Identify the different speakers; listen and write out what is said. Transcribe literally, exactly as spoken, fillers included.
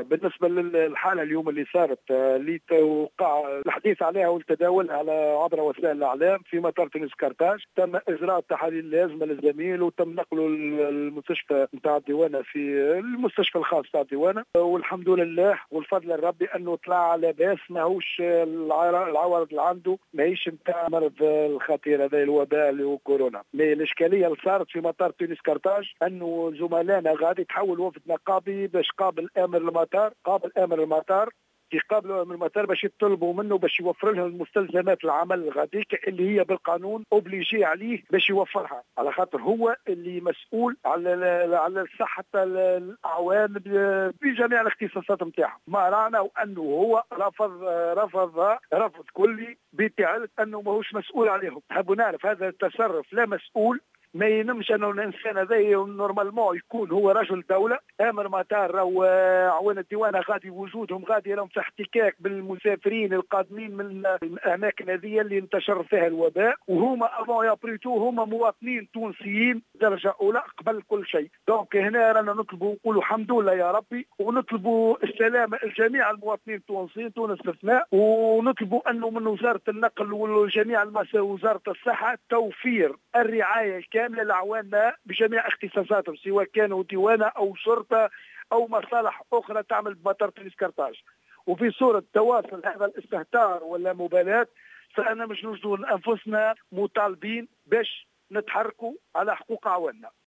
Speaker 1: بالنسبة للحالة اليوم اللي صارت اللي توقع الحديث عليها والتداول على عبر وسائل الإعلام في مطار تونس كرتاج، تم إجراء التحاليل اللازمة للزميل وتم نقله المستشفى نتاع الديوانة في المستشفى الخاص نتاع الديوانة، والحمد لله والفضل الربي أنه طلع لاباس، ماهوش العوارض اللي عنده ماهيش نتاع مرض الخطير هذا الوباء اللي هو كورونا. الإشكالية اللي صارت في مطار تونس كرتاج أنه زملائنا غادي تحول وفد نقابي باش قابل امر المطار قابل امر المطار يقابلوا امر المطار باش يطلبوا منه باش يوفر لهم المستلزمات العمل الغاديك اللي هي بالقانون اوبليجي عليه باش يوفرها، على خاطر هو اللي مسؤول على على صحه الاعوان بجميع الاختصاصات نتاعهم. ما رانا وانه هو رفض رفض رفض كلي بتعلة انه ماهوش مسؤول عليهم. نحب نعرف هذا التصرف لا مسؤول، ما ينمش انه الانسان هذا نورمالمون يكون هو رجل دوله، امر مطار او عوان الديوانه غادي وجودهم غادي لهم في احتكاك بالمسافرين القادمين من الاماكن هذه اللي انتشر فيها الوباء، وهما افون يابريتو هما مواطنين تونسيين درجه اولى قبل كل شيء. دونك هنا رانا نطلبوا نقولوا الحمد لله يا ربي، ونطلبوا السلامه لجميع المواطنين التونسيين دون استثناء، ونطلبوا انه من وزاره النقل وجميع وزاره الصحه توفير الرعايه الكامله لعواننا بجميع اختصاصاتهم، سواء كانوا ديوانه او شرطه او مصالح اخرى تعمل بمطار تونس كرتاج. وفي صوره تواصل هذا الاستهتار ولا مبالاه، فانا مش نوجدوا انفسنا مطالبين باش نتحركوا على حقوق عواننا.